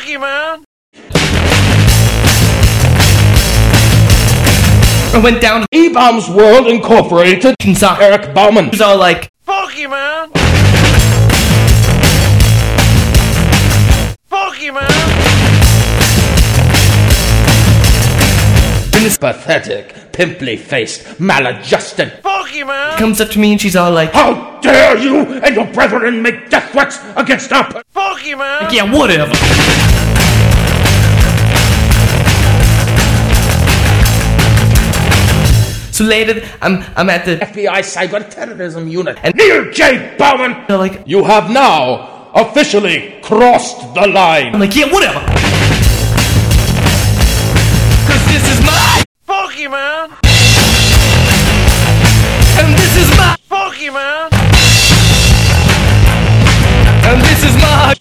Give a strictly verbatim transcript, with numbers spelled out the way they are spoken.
Pokemon! I went down to E-Bombs World Incorporated and saw Eric Bauman. He was all like, Pokemon! Pokemon! and this Pathetic, pimply-faced, maladjusted. Pokemon! comes up to me and she's all like, How dare you and your brethren make death threats against our... p- Pokemon! yeah, whatever. So later, I'm I'm at the F B I Cyber Terrorism Unit. And- Neil J. Bauman, they're like, you have now officially crossed the I'm line. like, yeah, whatever. Cause this is my, Pokemon! and this is my, Pokemon! and this is my.